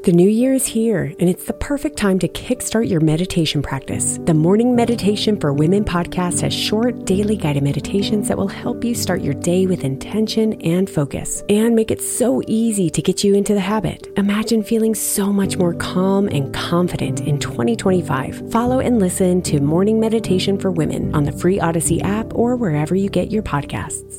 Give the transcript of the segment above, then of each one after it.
The new year is here, and it's the perfect time to kickstart your meditation practice. The Morning Meditation for Women podcast has short, daily guided meditations that will help you start your day with intention and focus, and make it so easy to get you into the habit. Imagine feeling so much more calm and confident in 2025. Follow and listen to Morning Meditation for Women on the free Odyssey app or wherever you get your podcasts.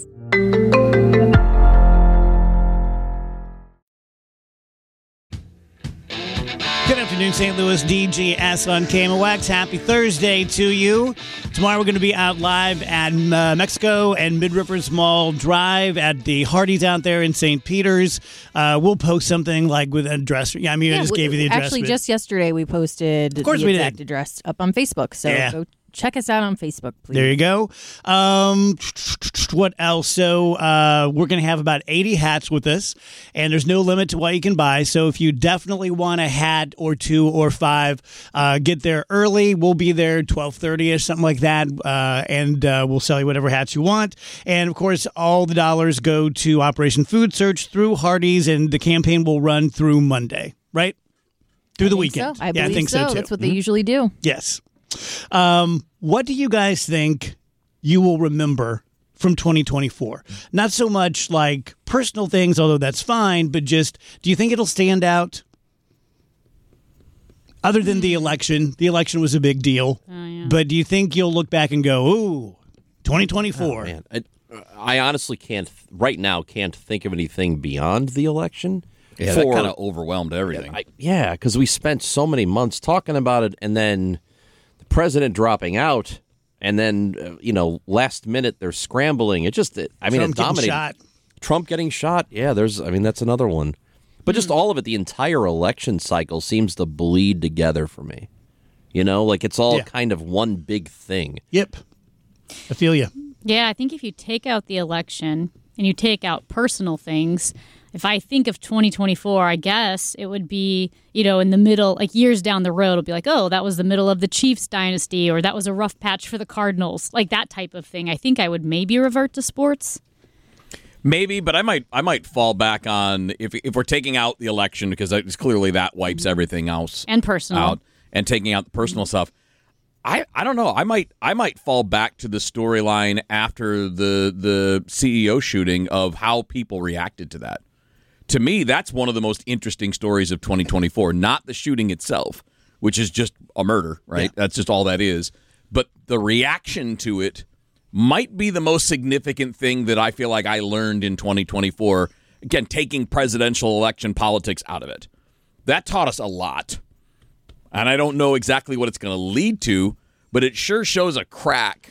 Good afternoon, St. Louis. DGS on KMOX. Happy Thursday to you. Tomorrow we're going to be out live at Mexico and Mid-Rivers Mall Drive at the Hardee's out there in St. Peters. We'll post something like with an address. Yeah, I just gave you the address. Actually, just yesterday we posted the exact address up on Facebook. So go check us out on Facebook, please. There you go. What else? So we're going to have about 80 hats with us, and there's no limit to what you can buy. So if you definitely want a hat or two or five, get there early. We'll be there 12:30ish, something like that, and we'll sell you whatever hats you want. And, of course, all the dollars go to Operation Food Search through Hardee's, and the campaign will run through Monday, right? Through the weekend. So. I think so, too. That's what they usually do. Yes. What do you guys think you will remember from 2024? Not so much like personal things, although that's fine, but just, do you think it'll stand out? Other than the election was a big deal. But do you think you'll look back and go, ooh, 2024? Oh, man. I honestly can't think of anything beyond the election. Yeah, that kind of overwhelmed everything. Because we spent so many months talking about it, and then president dropping out, and then last minute they're scrambling. It dominated. Trump getting shot. Yeah, that's another one. But just all of it, the entire election cycle seems to bleed together for me. It's all kind of one big thing. Yep, I feel you. Yeah, I think if you take out the election and you take out personal things, if I think of 2024, I guess it would be, in the middle, like years down the road, it'll be like, oh, that was the middle of the Chiefs dynasty, or that was a rough patch for the Cardinals, like that type of thing. I think I would maybe revert to sports. Maybe, but I might fall back on if we're taking out the election, because it's clearly that wipes everything else and personal out, and taking out the personal stuff. I don't know. I might fall back to the storyline after the CEO shooting of how people reacted to that. To me, that's one of the most interesting stories of 2024, not the shooting itself, which is just a murder, right? Yeah. That's just all that is. But the reaction to it might be the most significant thing that I feel like I learned in 2024. Again, taking presidential election politics out of it. That taught us a lot. And I don't know exactly what it's going to lead to, but it sure shows a crack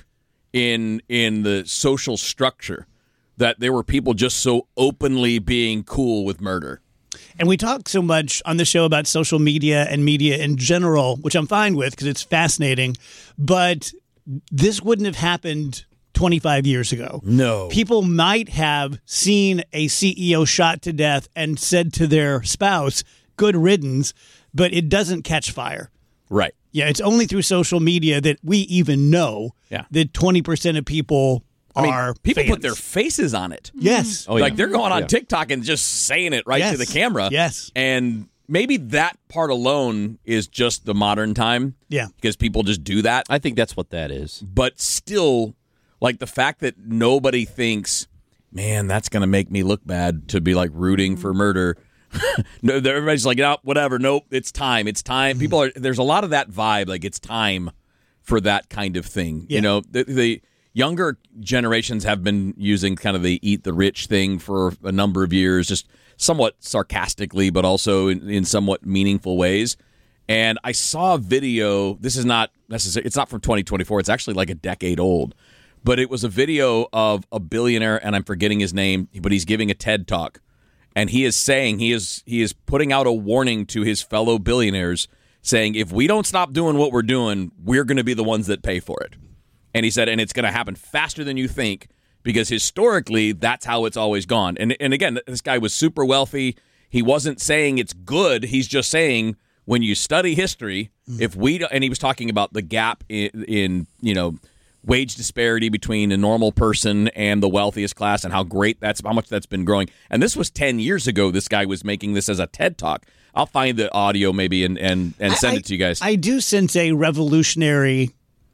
in the social structure, that there were people just so openly being cool with murder. And we talk so much on the show about social media and media in general, which I'm fine with because it's fascinating, but this wouldn't have happened 25 years ago. No. People might have seen a CEO shot to death and said to their spouse, good riddance, but it doesn't catch fire. Right. Yeah, it's only through social media that we even know that 20% of people people put their faces on it. Yes. They're going on TikTok and just saying it right to the camera. Yes. And maybe that part alone is just the modern time. Yeah. Because people just do that. I think that's what that is. But still, like the fact that nobody thinks, man, that's going to make me look bad to be like rooting for murder. No, everybody's like, no, whatever. Nope, it's time. It's time. There's a lot of that vibe. Like it's time for that kind of thing. Yeah. The younger generations have been using kind of the eat the rich thing for a number of years, just somewhat sarcastically, but also in somewhat meaningful ways. And I saw a video. This is not necessarily, it's not from 2024. It's actually like a decade old. But it was a video of a billionaire, and I'm forgetting his name, but he's giving a TED Talk. And he is saying, he is putting out a warning to his fellow billionaires, saying, if we don't stop doing what we're doing, we're going to be the ones that pay for it. And he said, and it's going to happen faster than you think, because historically, that's how it's always gone. And again, this guy was super wealthy. He wasn't saying it's good. He's just saying, when you study history, and he was talking about the gap in wage disparity between a normal person and the wealthiest class, and how much that's been growing. And this was 10 years ago. This guy was making this as a TED Talk. I'll find the audio maybe and send it to you guys. I do sense a revolutionary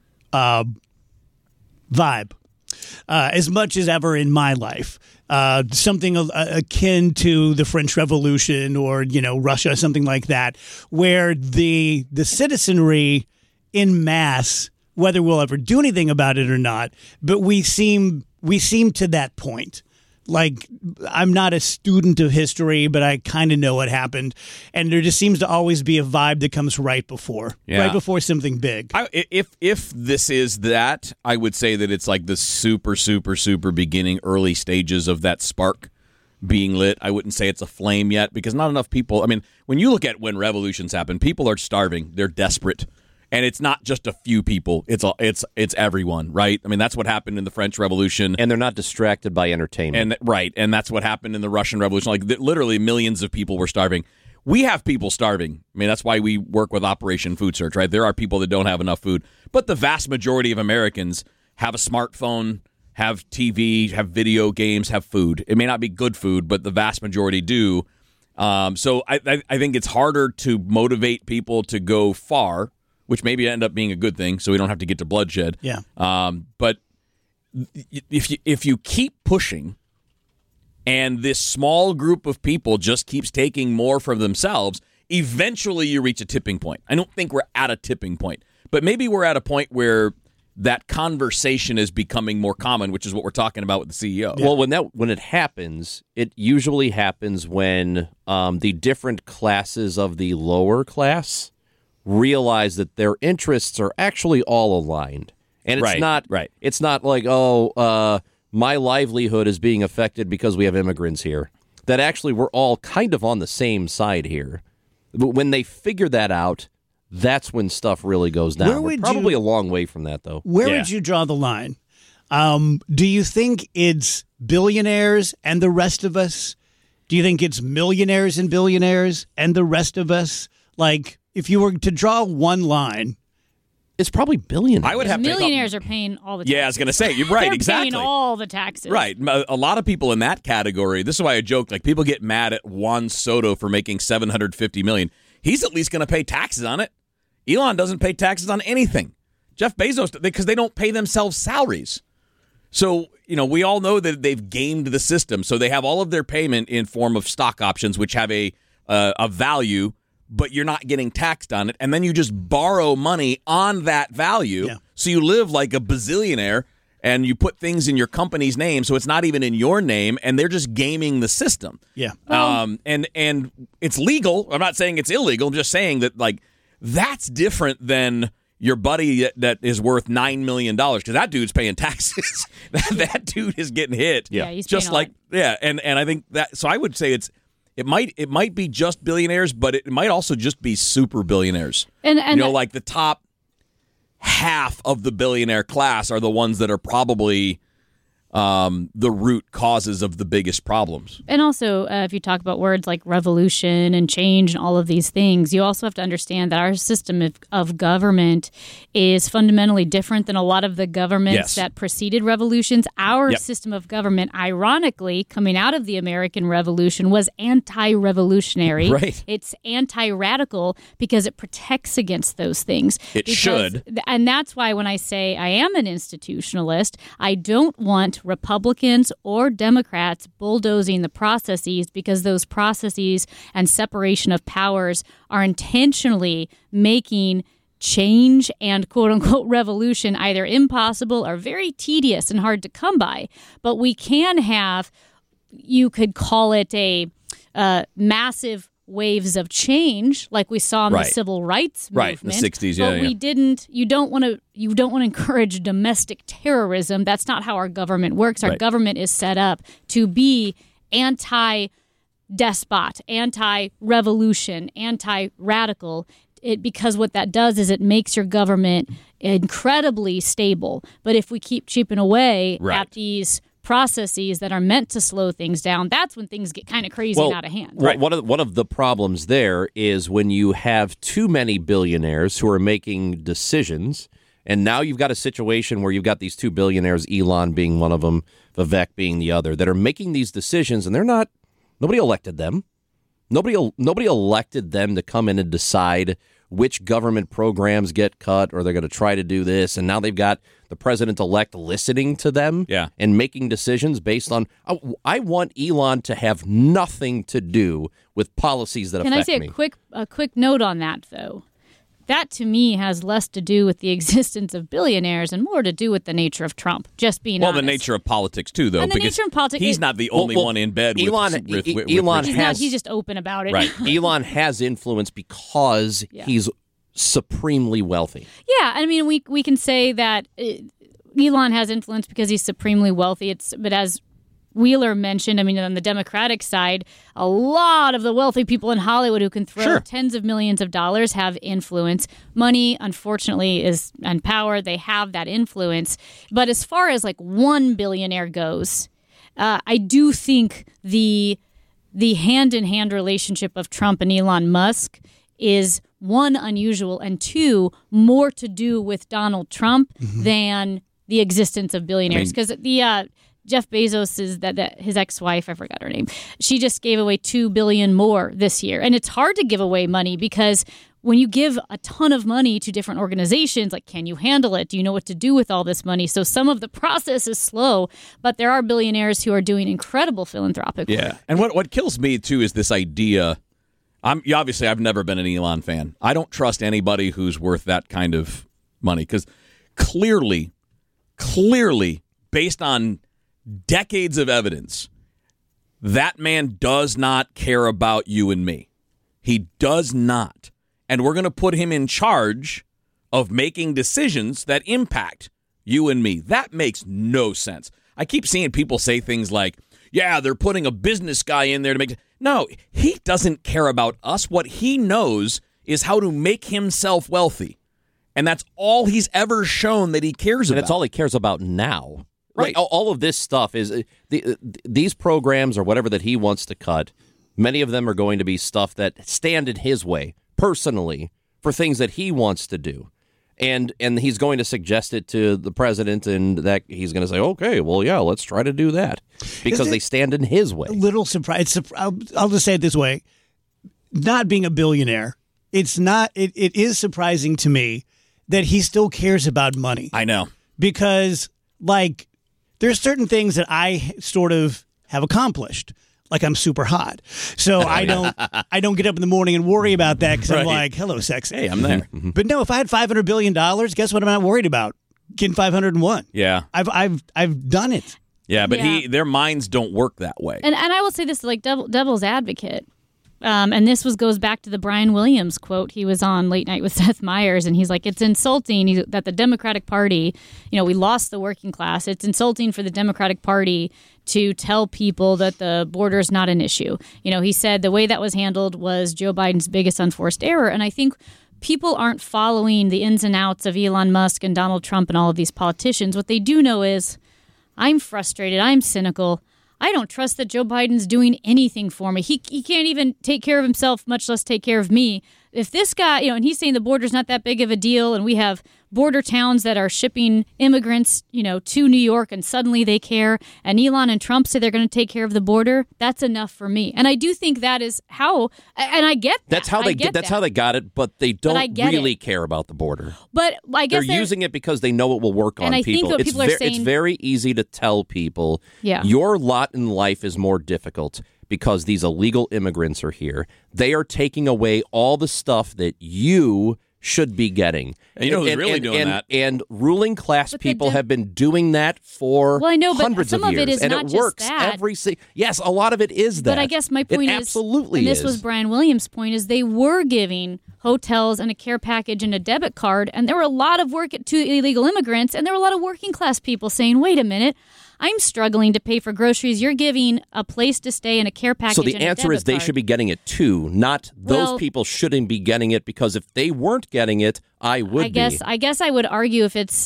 vibe as much as ever in my life. Something akin to the French Revolution or, Russia, something like that, where the citizenry in mass, whether we'll ever do anything about it or not, but we seem to that point. Like, I'm not a student of history, but I kind of know what happened. And there just seems to always be a vibe that comes right before something big. If this is that, I would say that it's like the super, super, super beginning, early stages of that spark being lit. I wouldn't say it's a flame yet, because not enough people. I mean, when you look at when revolutions happen, people are starving. They're desperate. And it's not just a few people. It's everyone, right? I mean, that's what happened in the French Revolution. And they're not distracted by entertainment. And that's what happened in the Russian Revolution. Like, literally millions of people were starving. We have people starving. I mean, that's why we work with Operation Food Search, right? There are people that don't have enough food. But the vast majority of Americans have a smartphone, have TV, have video games, have food. It may not be good food, but the vast majority do. So I think it's harder to motivate people to go far, which maybe end up being a good thing, so we don't have to get to bloodshed. Yeah. But if you keep pushing, and this small group of people just keeps taking more for themselves, eventually you reach a tipping point. I don't think we're at a tipping point, but maybe we're at a point where that conversation is becoming more common, which is what we're talking about with the CEO. Yeah. Well, when it happens, it usually happens when the different classes of the lower class realize that their interests are actually all aligned. And it's not like, my livelihood is being affected because we have immigrants here. That actually we're all kind of on the same side here. But when they figure that out, that's when stuff really goes down. We're probably a long way from that, though. Where would you draw the line? Do you think it's billionaires and the rest of us? Do you think it's millionaires and billionaires and the rest of us? Like, if you were to draw one line, it's probably billionaires. I would have millionaires are paying all the taxes. Yeah, I was going to say, you're right, They're exactly. paying all the taxes. Right. A lot of people in that category, this is why I joke, like, people get mad at Juan Soto for making $750 million. He's at least going to pay taxes on it. Elon doesn't pay taxes on anything. Jeff Bezos, because they don't pay themselves salaries. So, we all know that they've gamed the system. So they have all of their payment in form of stock options, which have a value, but you're not getting taxed on it. And then you just borrow money on that value. Yeah. So you live like a bazillionaire, and you put things in your company's name, so it's not even in your name, and they're just gaming the system. Yeah. And it's legal. I'm not saying it's illegal. I'm just saying that, like, that's different than your buddy that is worth $9 million, because that dude's paying taxes. that dude is getting hit. Yeah, he's just paying like and I think that. So I would say it might be just billionaires, but it might also just be super billionaires. And like the top half of the billionaire class are the ones that are probably the root causes of the biggest problems. And also, if you talk about words like revolution and change and all of these things, you also have to understand that our system of government is fundamentally different than a lot of the governments that preceded revolutions. Our system of government, ironically, coming out of the American Revolution, was anti-revolutionary. Right. It's anti-radical because it protects against those things. It should. And that's why when I say I am an institutionalist, I don't want Republicans or Democrats bulldozing the processes, because those processes and separation of powers are intentionally making change and quote-unquote revolution either impossible or very tedious and hard to come by. But we can have, you could call it a massive waves of change, like we saw in the civil rights movement. Right, the 60s, but we didn't. You don't want to encourage domestic terrorism. That's not how our government works. Our government is set up to be anti-despot, anti-revolution, anti-radical. Because what that does is it makes your government incredibly stable. But if we keep chipping away at these processes that are meant to slow things down, that's when things get kind of crazy and out of hand. Right. One of the problems there is when you have too many billionaires who are making decisions, And now you've got a situation where you've got these two billionaires, Elon being one of them, Vivek being the other, that are making these decisions, and nobody elected them. Nobody elected them to come in and decide which government programs get cut, or they're going to try to do this. And now they've got the president-elect listening to them and making decisions based on. I want Elon to have nothing to do with policies that affect me. Can I say a quick note on that, though? That, to me, has less to do with the existence of billionaires and more to do with the nature of Trump, just being honest. The nature of politics, too, though. And the nature of politics. He's not the only one in bed with Elon. He's just open about it. Right. Elon has influence because he's supremely wealthy. Yeah, I mean, we can say that Elon has influence because he's supremely wealthy. But as Wheeler mentioned, I mean, on the Democratic side, a lot of the wealthy people in Hollywood who can throw tens of millions of dollars have influence. Money, unfortunately, and power, they have that influence. But as far as like one billionaire goes, I do think the hand-in-hand relationship of Trump and Elon Musk is, one, unusual, and two, more to do with Donald Trump than the existence of billionaires. Because Jeff Bezos his ex-wife, I forgot her name. She just gave away $2 billion more this year, and it's hard to give away money because when you give a ton of money to different organizations, like, can you handle it? Do you know what to do with all this money? So some of the process is slow, but there are billionaires who are doing incredible philanthropic work. Yeah, and what kills me too is this idea. Obviously, I've never been an Elon fan. I don't trust anybody who's worth that kind of money because clearly, based on decades of evidence, that man does not care about you and me. He does not. And we're going to put him in charge of making decisions that impact you and me. That makes no sense. I keep seeing people say things like, yeah, they're putting a business guy in there to make... No, he doesn't care about us. What he knows is how to make himself wealthy. And that's all he's ever shown that he cares about. And that's all he cares about now. Right. All of this stuff is these programs or whatever that he wants to cut. Many of them are going to be stuff that stand in his way personally for things that he wants to do. And he's going to suggest it to the president, and that he's going to say, okay, well, yeah, let's try to do that because they stand in his way. A little surprised. I'll just say it this way. Not being a billionaire, it is surprising to me that he still cares about money. I know. Because, like, there's certain things that I sort of have accomplished. Like, I'm super hot. So I don't get up in the morning and worry about that because I'm like, hello, sexy. Hey, I'm there. But no, if I had $500 billion, guess what I'm not worried about? Getting 501. Yeah. I've done it. Yeah, but their minds don't work that way. And I will say this, like devil's advocate. And this goes back to the Brian Williams quote. He was on Late Night with Seth Meyers, and he's like, it's insulting that the Democratic Party, we lost the working class. It's insulting for the Democratic Party to tell people that the border is not an issue. He said the way that was handled was Joe Biden's biggest unforced error. And I think people aren't following the ins and outs of Elon Musk and Donald Trump and all of these politicians. What they do know is I'm frustrated. I'm cynical. I don't trust that Joe Biden's doing anything for me. He can't even take care of himself, much less take care of me. If this guy, and he's saying the border's not that big of a deal, and we have border towns that are shipping immigrants, to New York, and suddenly they care, and Elon and Trump say they're going to take care of the border, that's enough for me. And I do think that is how, and I get that. That's how they got it, but they don't really care about the border. But I guess they're using it because they know it will work on people. And I think what people are saying, it's very easy to tell people, your lot in life is more difficult because these illegal immigrants are here. They are taking away all the stuff that you should be getting. And who's really doing that? And ruling class people have been doing that for hundreds of years. Some of it is and not it just works that. Yes, a lot of it is that. But I guess my point is, absolutely and this was Brian Williams' point, is they were giving hotels and a care package and a debit card, and there were a lot of work to illegal immigrants, and there were a lot of working class people saying, wait a minute, I'm struggling to pay for groceries. You're giving a place to stay and a care package. So the answer is they should be getting it too, not those people shouldn't be getting it, because if they weren't getting it, I would be. I guess I would argue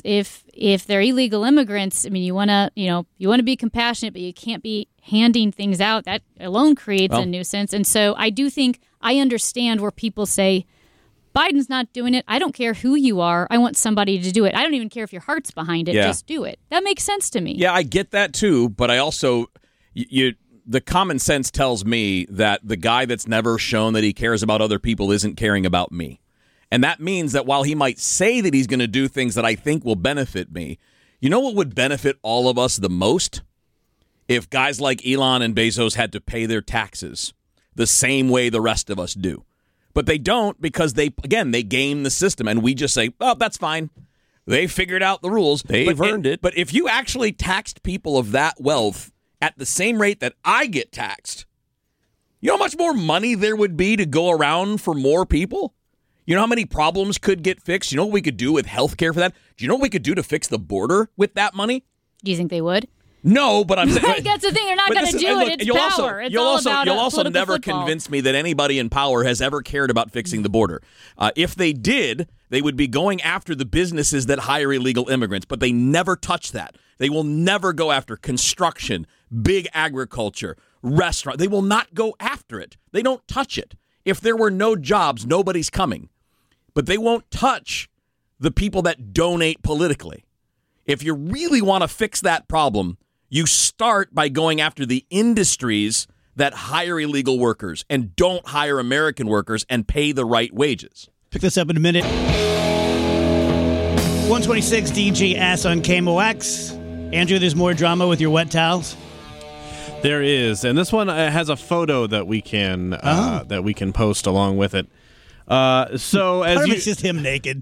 if they're illegal immigrants, I mean, you want to be compassionate, but you can't be handing things out. That alone creates a nuisance. And so I do think I understand where people say Biden's not doing it. I don't care who you are. I want somebody to do it. I don't even care if your heart's behind it. Just do it. That makes sense to me. Yeah, I get that too, but I also the common sense tells me that the guy that's never shown that he cares about other people isn't caring about me. And that means that while he might say that he's going to do things that I think will benefit me, you know what would benefit all of us the most? If guys like Elon and Bezos had to pay their taxes the same way the rest of us do. But they don't because they game the system, and we just say, oh, that's fine. They figured out the rules. They've earned it. But if you actually taxed people of that wealth at the same rate that I get taxed, you know how much more money there would be to go around for more people? You know how many problems could get fixed? You know what we could do with health care for that? Do you know what we could do to fix the border with that money? Do you think they would? No, but I'm saying that's the thing. They're not going to do it. It's power. You'll also never convince me that anybody in power has ever cared about fixing the border. If they did, they would be going after the businesses that hire illegal immigrants, but they never touch that. They will never go after construction, big agriculture, restaurant. They will not go after it. They don't touch it. If there were no jobs, nobody's coming. But they won't touch the people that donate politically. If you really want to fix that problem, you start by going after the industries that hire illegal workers and don't hire American workers and pay the right wages. Pick this up in a minute. 126 DGS on KMOX. Andrew, there's more drama with your wet towels. There is, and this one has a photo that we can post along with it. So as it's just him naked.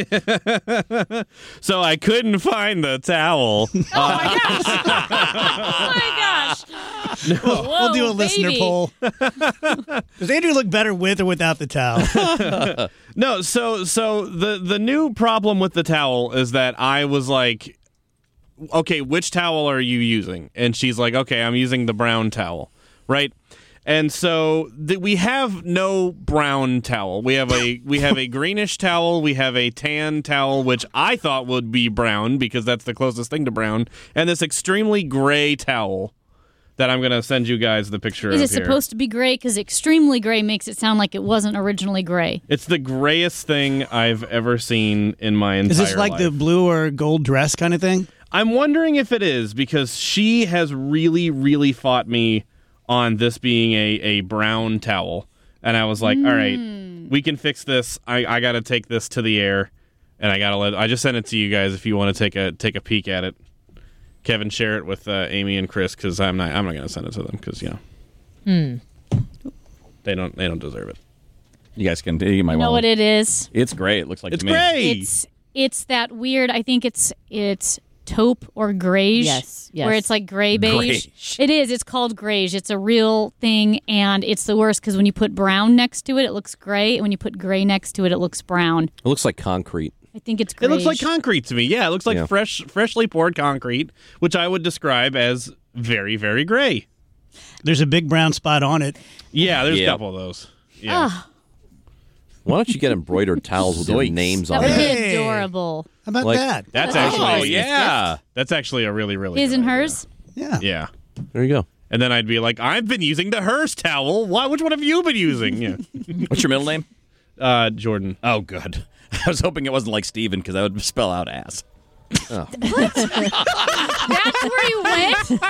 So I couldn't find the towel. Oh my gosh! Oh my gosh! Whoa, we'll do a listener poll. Does Andrew look better with or without the towel? No. So the new problem with the towel is that I was like, okay, which towel are you using? And she's like, okay, I'm using the brown towel, right? And so we have no brown towel. We have a greenish towel. We have a tan towel, which I thought would be brown because that's the closest thing to brown. And this extremely gray towel that I'm going to send you guys the picture of here. Is it supposed to be gray? Because extremely gray makes it sound like it wasn't originally gray. It's the grayest thing I've ever seen in my entire life. Is this like the blue or gold dress kind of thing? I'm wondering if it is because she has really, really fought me on this being a brown towel. And I was like, all right, we can fix this. I got to take this to the air, and I just sent it to you guys if you want to take a peek at it. Kevin, share it with Amy and Chris because I'm not going to send it to them because, they don't deserve it. You guys can you might know what it is. It's gray. It looks like it's to me. Gray. It's that weird. I think it's taupe or greige. Yes. Where it's like gray beige. It is. It's called greige. It's a real thing, and it's the worst because when you put brown next to it, it looks gray, and when you put gray next to it, it looks brown. It looks like concrete. I think it's greige. It looks like concrete to me. Yeah, it looks like freshly poured concrete, which I would describe as very, very gray. There's a big brown spot on it. Yeah, there's a couple of those. Yeah. Why don't you get embroidered towels with their names on them? them? That would be adorable. How about that? That's actually, that's actually a really, really his good and idea. hers. Yeah. There you go. And then I'd be like, I've been using the Hearst towel. Which one have you been using? Yeah. What's your middle name? Jordan. Oh, good. I was hoping it wasn't like Steven because that would spell out ass. Oh. What? That's where you went?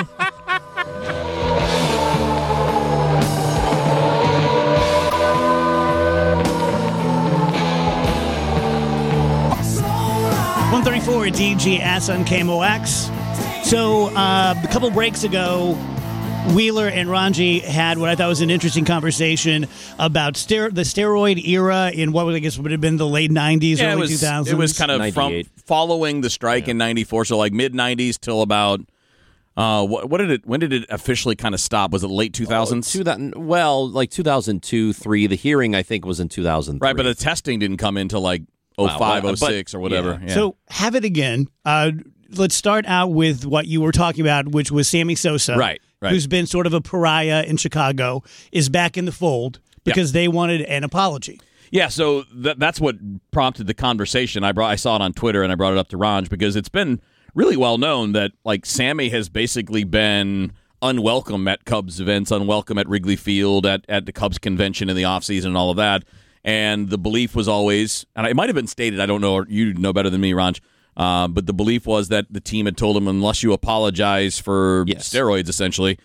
134 DGS on KMOX. So a couple breaks ago, Wheeler and Ranji had what I thought was an interesting conversation about the steroid era in what I guess would have been the late 90s, early 2000s. It was kind of from following the strike in 94, so like mid-90s till about, when did it officially kind of stop? Was it late 2000s? Like 2002, 3. The hearing, I think, was in 2003. Right, but the testing didn't come into like 05, 06 or whatever. Yeah. So have it again. Let's start out with what you were talking about, which was Sammy Sosa. Right. Who's been sort of a pariah in Chicago, is back in the fold because they wanted an apology. Yeah, so that's what prompted the conversation. I saw it on Twitter, and I brought it up to Ranj because it's been really well known that like Sammy has basically been unwelcome at Cubs events, unwelcome at Wrigley Field, at the Cubs convention in the offseason and all of that. And the belief was always, and it might have been stated, I don't know, you know better than me, Ranj, but the belief was that the team had told him, unless you apologize for steroids, essentially,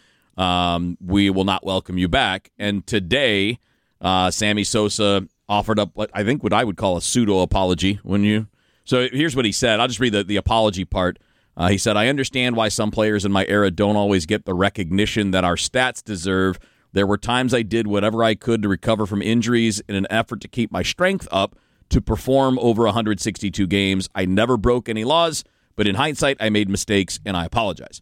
we will not welcome you back. And today, Sammy Sosa offered up what I think what I would call a pseudo-apology. So here's what he said. I'll just read the apology part. He said, I understand why some players in my era don't always get the recognition that our stats deserve. There were times I did whatever I could to recover from injuries in an effort to keep my strength up to perform over 162 games. I never broke any laws, but in hindsight, I made mistakes, and I apologize.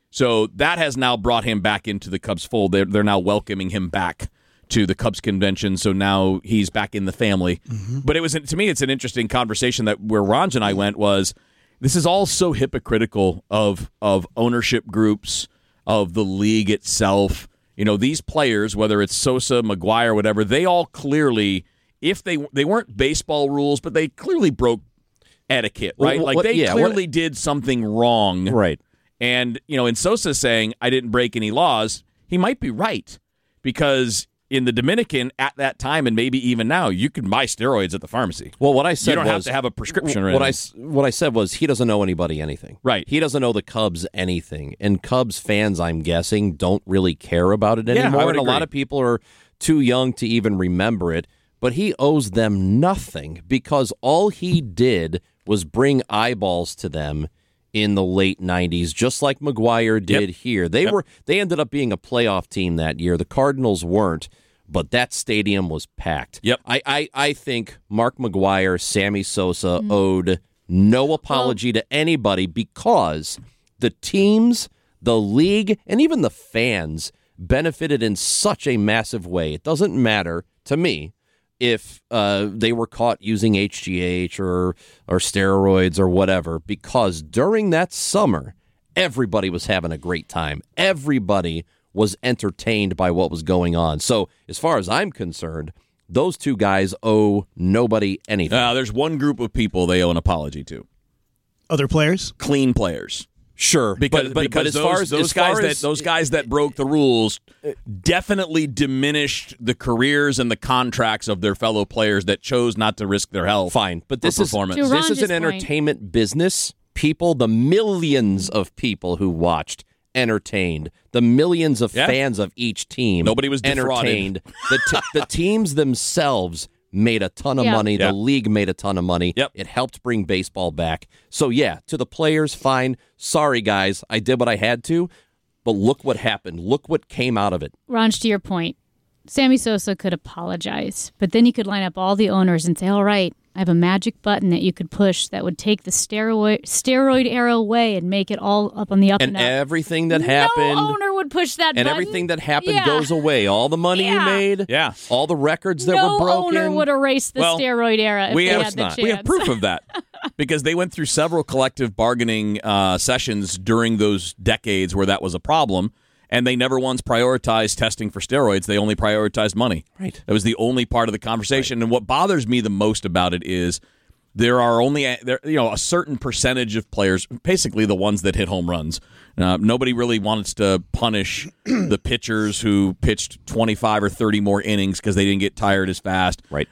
So that has now brought him back into the Cubs fold. They're now welcoming him back to the Cubs convention, so now he's back in the family. Mm-hmm. But to me, it's an interesting conversation that where Ranj and I went was, this is all so hypocritical of ownership groups, of the league itself. These players, whether it's Sosa, McGuire, whatever, they all clearly, if they weren't baseball rules, but they clearly broke etiquette, right? Clearly did something wrong. Right. And, in Sosa saying, I didn't break any laws, he might be right. Because in the Dominican at that time, and maybe even now, you can buy steroids at the pharmacy. Well, what I said you don't have to have a prescription or anything. What I said was he doesn't know anybody anything. Right. He doesn't know the Cubs anything. And Cubs fans, I'm guessing, don't really care about it anymore. I would agree. A lot of people are too young to even remember it. But he owes them nothing because all he did was bring eyeballs to them in the late 90s, just like McGuire did here. They ended up being a playoff team that year. The Cardinals weren't, but that stadium was packed. Yep. I think Mark McGuire, Sammy Sosa owed no apology to anybody because the teams, the league, and even the fans benefited in such a massive way. It doesn't matter to me if they were caught using HGH or steroids or whatever, because during that summer, everybody was having a great time. Everybody was entertained by what was going on. So as far as I'm concerned, those two guys owe nobody anything. There's one group of people they owe an apology to. Other players? Clean players. Sure, because as far as those guys that broke the rules definitely diminished the careers and the contracts of their fellow players that chose not to risk their health. Fine, but this is an entertainment point. Business. People, the millions of people who watched, entertained. The millions of fans of each team, nobody was entertained. The teams themselves made a ton of money. The league made a ton of money. Yep. It helped bring baseball back. So, to the players, fine. Sorry, guys. I did what I had to, but look what happened. Look what came out of it. Ranj, to your point, Sammy Sosa could apologize, but then he could line up all the owners and say, all right, I have a magic button that you could push that would take the steroid era away and make it all up on the up and up. And everything that happened... No owner would push that button. And everything that happened goes away. All the money you made, all the records that were broken. No owner would erase the steroid era if they had the chance. We have proof of that because they went through several collective bargaining sessions during those decades where that was a problem. And they never once prioritized testing for steroids. They only prioritized money. Right. That was the only part of the conversation. Right. And what bothers me the most about it is there are only a certain percentage of players, basically the ones that hit home runs. Nobody really wants to punish the pitchers who pitched 25 or 30 more innings because they didn't get tired as fast. Right.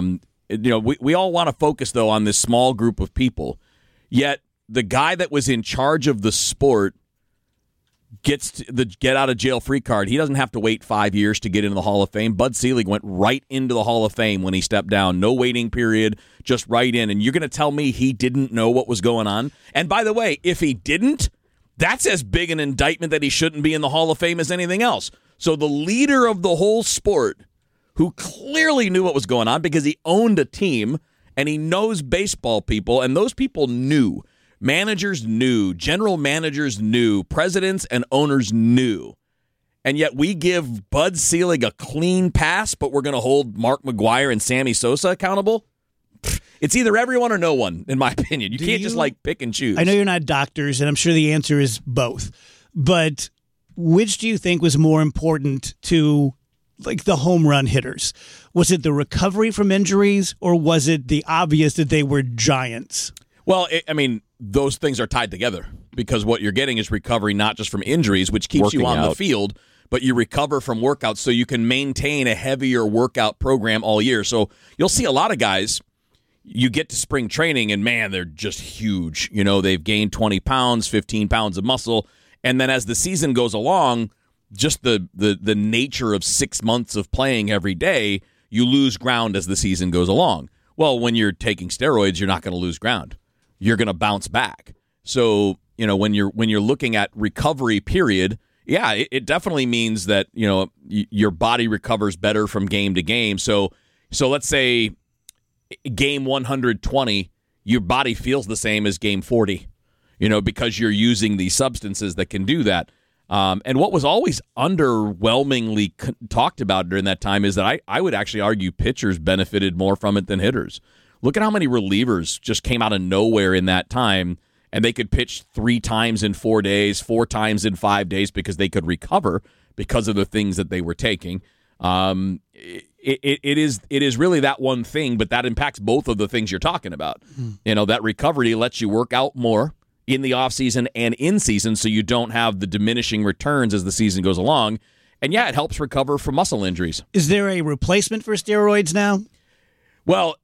We all want to focus, though, on this small group of people. Yet the guy that was in charge of the sport gets the get out of jail free card. He doesn't have to wait 5 years to get into the Hall of Fame. Bud Selig went right into the Hall of Fame when he stepped down. No waiting period, just right in. And you're going to tell me he didn't know what was going on? And by the way, if he didn't, that's as big an indictment that he shouldn't be in the Hall of Fame as anything else. So the leader of the whole sport, who clearly knew what was going on because he owned a team and he knows baseball people, and those people knew. Managers knew, general managers knew, presidents and owners knew. And yet we give Bud Selig a clean pass, but we're going to hold Mark McGuire and Sammy Sosa accountable? It's either everyone or no one, in my opinion. You can't just pick and choose. I know you're not doctors, and I'm sure the answer is both. But which do you think was more important to the home run hitters? Was it the recovery from injuries, or was it the obvious that they were giants? Well, those things are tied together because what you're getting is recovery not just from injuries, which keeps you on the field, but you recover from workouts so you can maintain a heavier workout program all year. So you'll see a lot of guys, you get to spring training and, man, they're just huge. They've gained 20 pounds, 15 pounds of muscle. And then as the season goes along, just the nature of 6 months of playing every day, you lose ground as the season goes along. Well, when you're taking steroids, you're not going to lose ground. You're going to bounce back. So, when you're looking at recovery period, yeah, it definitely means that, your body recovers better from game to game. So let's say game 120, your body feels the same as game 40, because you're using these substances that can do that. And what was always underwhelmingly talked about during that time is that I would actually argue pitchers benefited more from it than hitters. Look at how many relievers just came out of nowhere in that time, and they could pitch 3 times in 4 days, 4 times in 5 days because they could recover because of the things that they were taking. It is really that one thing, but that impacts both of the things you're talking about. That recovery lets you work out more in the offseason and in season, so you don't have the diminishing returns as the season goes along. And yeah, it helps recover from muscle injuries. Is there a replacement for steroids now? Well,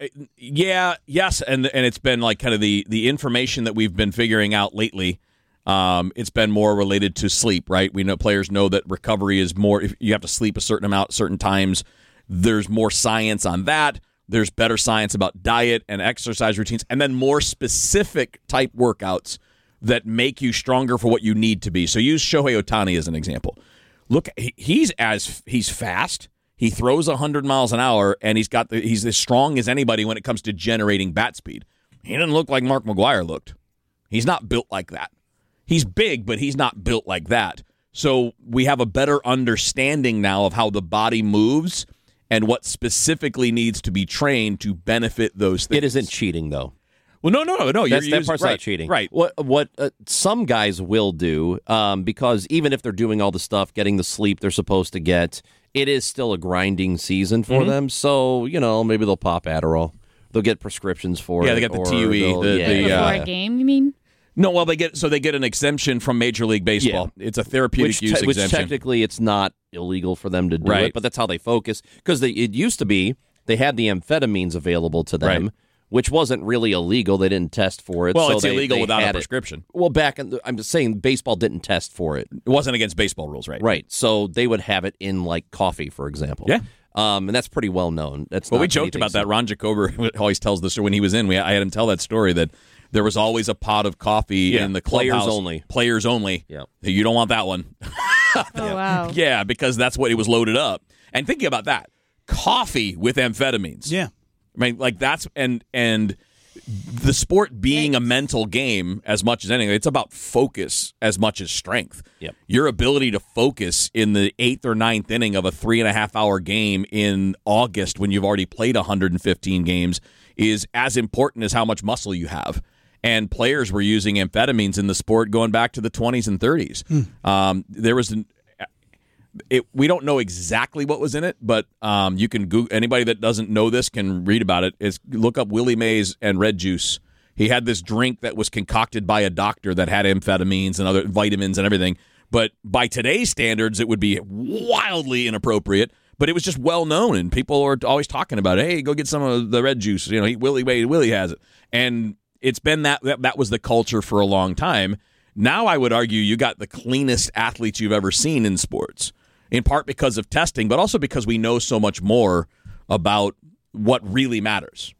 yes, and it's been like kind of the information that we've been figuring out lately. It's been more related to sleep, right? We know players know that recovery is more, if you have to sleep a certain amount certain times. There's more science on that. There's better science about diet and exercise routines, and then more specific type workouts that make you stronger for what you need to be. So use Shohei Ohtani as an example. Look, he's fast. He throws 100 miles an hour, and he's as strong as anybody when it comes to generating bat speed. He doesn't look like Mark McGwire looked. He's not built like that. He's big, but he's not built like that. So we have a better understanding now of how the body moves and what specifically needs to be trained to benefit those things. It isn't cheating, though. Well, no. That part's not cheating. Right. What some guys will do, because even if they're doing all the stuff, getting the sleep they're supposed to get, it is still a grinding season for them. So, maybe they'll pop Adderall. They'll get prescriptions for it. Yeah, they got the TUE. Before a game, you mean? No, well, they get an exemption from Major League Baseball. Yeah. It's a therapeutic use exemption. Which technically it's not illegal for them to do it, but that's how they focus. Because it used to be they had the amphetamines available to them, which wasn't really illegal. They didn't test for it. Well, so it's illegal without a prescription. Well, I'm just saying baseball didn't test for it. It wasn't against baseball rules, right? Right. So they would have it in like coffee, for example. Yeah. And that's pretty well known. We joked about that. Ron Jacober always tells the story when he was in. I had him tell that story that there was always a pot of coffee in the clubhouse. Players only. Yeah. You don't want that one. Oh, wow. Yeah, because that's what it was loaded up. And thinking about that, coffee with amphetamines. Yeah. I mean, like that's and the sport being a mental game as much as anything, it's about focus as much as strength. Yep. Your ability to focus in the 8th or 9th inning of a 3.5-hour game in August when you've already played 115 games is as important as how much muscle you have. And players were using amphetamines in the sport going back to the 20s and 30s. There was we don't know exactly what was in it, but you can Google, anybody that doesn't know this can read about it. Look up Willie Mays and red juice. He had this drink that was concocted by a doctor that had amphetamines and other vitamins and everything. But by today's standards, it would be wildly inappropriate. But it was just well known, and people are always talking about it. Hey, go get some of the red juice. Willie has it, and it's been that was the culture for a long time. Now I would argue you got the cleanest athletes you've ever seen in sports. In part because of testing, but also because we know so much more about what really matters.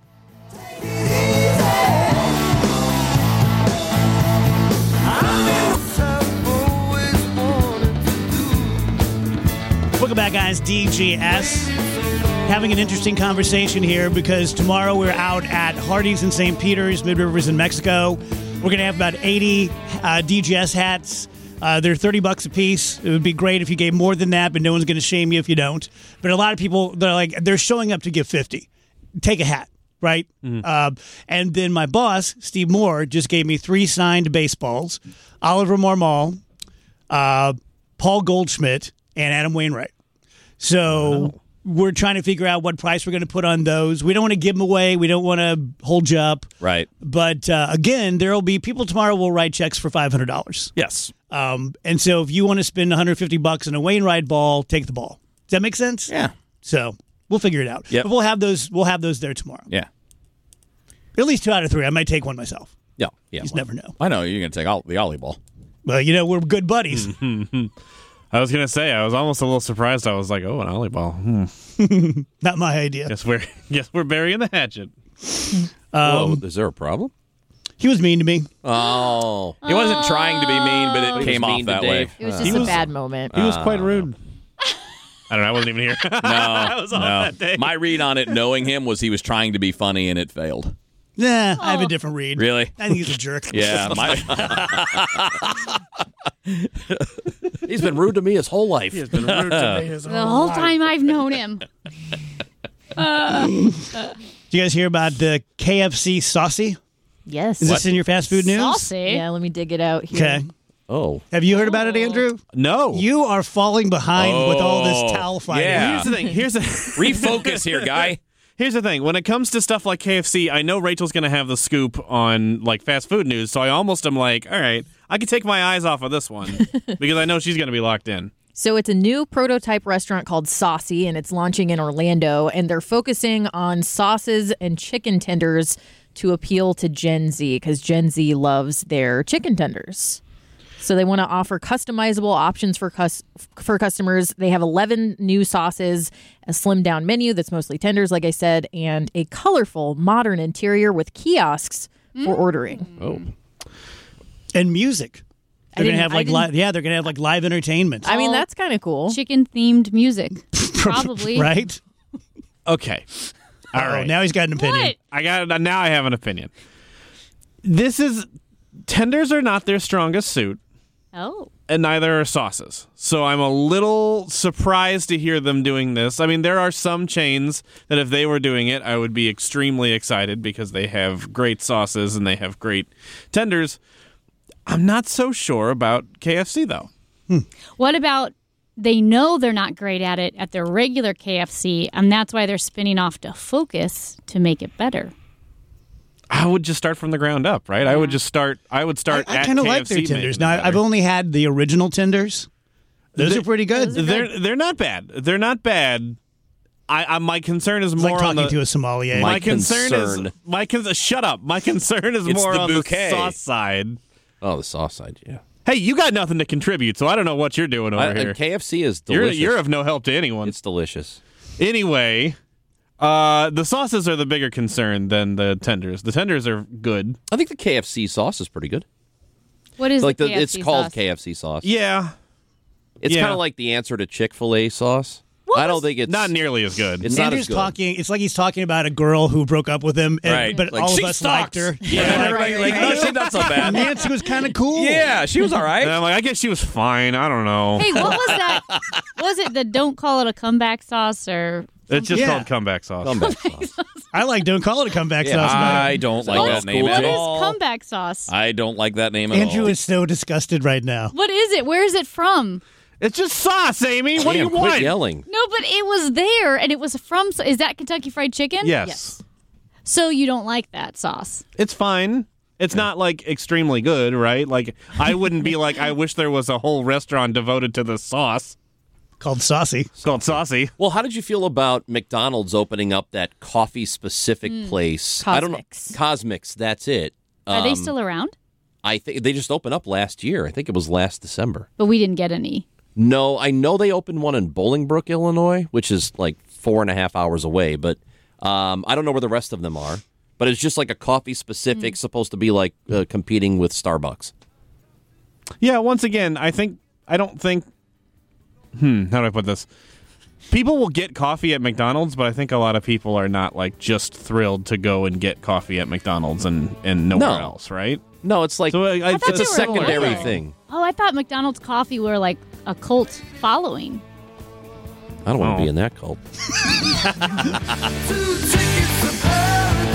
Welcome back, guys. DGS. Having an interesting conversation here because tomorrow we're out at Hardee's in St. Peter's, Mid-Rivers in Mexico. We're going to have about 80 DGS hats. They're $30 a piece. It would be great if you gave more than that, but no one's going to shame you if you don't. But a lot of people, they're showing up to give 50. Take a hat, right? Mm-hmm. And then my boss, Steve Moore, just gave me 3 signed baseballs: Oliver Marmol, Paul Goldschmidt, and Adam Wainwright. So we're trying to figure out what price we're going to put on those. We don't want to give them away. We don't want to hold you up. Right. But again, there will be people tomorrow will write checks for $500. Yes. And so if you want to spend $150 on a Wainwright ball, take the ball. Does that make sense? Yeah. So we'll figure it out. Yep. But we'll have those there tomorrow. Yeah. At least 2 out of 3. I might take one myself. Yeah. You just never know. I know you're going to take the Ollie ball. Well, we're good buddies. I was going to say, I was almost a little surprised. I was like, oh, an Ollie ball. Not my idea. Guess we're burying the hatchet. Whoa, is there a problem? He was mean to me. Oh. He wasn't trying to be mean, but it came off that way. It was just a bad moment. He was quite rude. I don't know. I wasn't even here. I was off that day. My read on it, knowing him, was he was trying to be funny and it failed. Nah, I have a different read. Really? I think he's a jerk. Yeah. He's been rude to me his whole life. He's been rude to me The whole time I've known him. Did you guys hear about the KFC Saucy? Yes. Is this in your fast food news? Saucy. Yeah, let me dig it out here. Okay. Oh. Have you heard about it, Andrew? No. You are falling behind with all this towel fighting. Yeah. Here's the thing. Refocus here, guy. Here's the thing. When it comes to stuff like KFC, I know Rachel's going to have the scoop on like fast food news, so I almost am like, all right, I can take my eyes off of this one because I know she's going to be locked in. So it's a new prototype restaurant called Saucy, and it's launching in Orlando, and they're focusing on sauces and chicken tenders to appeal to Gen Z because Gen Z loves their chicken tenders. So they want to offer customizable options for customers. They have 11 new sauces, a slimmed-down menu that's mostly tenders, like I said, and a colorful, modern interior with kiosks for ordering. Oh. And music. They're gonna have they're gonna have like live entertainment. I mean, that's kind of cool. Chicken-themed music. Probably. Right? Okay. All right. Now he's got an opinion. What? Now I have an opinion. Tenders are not their strongest suit. Oh. And neither are sauces. So I'm a little surprised to hear them doing this. I mean, there are some chains that if they were doing it, I would be extremely excited because they have great sauces and they have great tenders. I'm not so sure about KFC, though. What about they know they're not great at it at their regular KFC, and that's why they're spinning off to Focus to make it better? I would just start from the ground up, right? I would start I at kind of KFC. like their tenders. Now, I've only had the original tenders. Those are pretty good. They're not bad. They're not bad. My concern is It's more like talking on the, to a sommelier. My concern is shut up. My concern is more the on bouquet. the sauce side. Oh, the sauce side, yeah. Hey, you got nothing to contribute, so I don't know what you're doing over here. KFC is delicious. You're of no help to anyone. It's delicious. Anyway, the sauces are the bigger concern than the tenders. The tenders are good. I think the KFC sauce is pretty good. What is Like the KFC it's called sauce? KFC sauce. Yeah. It's Yeah. kind of like the answer to Chick-fil-A sauce. I don't think it's Not nearly as good. It's not Andrew's as good. talking. It's like he's talking about a girl who broke up with him, Right. but Like, all of she us liked her. Yeah, everybody like, oh, she's not so bad. Nancy was kind of cool. Yeah, she was all right. And I'm like, I guess she was fine. I don't know. Hey, what was that? Was it the don't call it a comeback sauce or? It's just Yeah. called comeback sauce. comeback sauce. I like don't call it a comeback sauce. I don't like that name What at is all. comeback sauce? I don't like that name at Andrew all. is so disgusted right now. What is it? Where is it from? It's just sauce, Amy. What do you Damn, quit want? yelling. No, but it was there, and it was from. Is that Kentucky Fried Chicken? Yes. So you don't like that sauce? It's fine. It's not like extremely good, right? Like I wouldn't be like, I wish there was a whole restaurant devoted to the sauce. Called Saucy. It's called Saucy. Well, how did you feel about McDonald's opening up that coffee-specific place? I don't know. Cosmics. Cosmics, that's it. Are they still around? I think they just opened up last year. I think it was last December. But we didn't get any. No, I know they opened one in Bolingbrook, Illinois, which is like 4.5 hours away, but I don't know where the rest of them are. But it's just like a coffee-specific, supposed to be like competing with Starbucks. Yeah, once again, how do I put this? People will get coffee at McDonald's, but I think a lot of people are not like just thrilled to go and get coffee at McDonald's and nowhere else, right? No, it's like So I it's a they were secondary loyal. thing. Oh, I thought McDonald's coffee were like a cult following. I don't want Oh. to be in that cult. 2 tickets to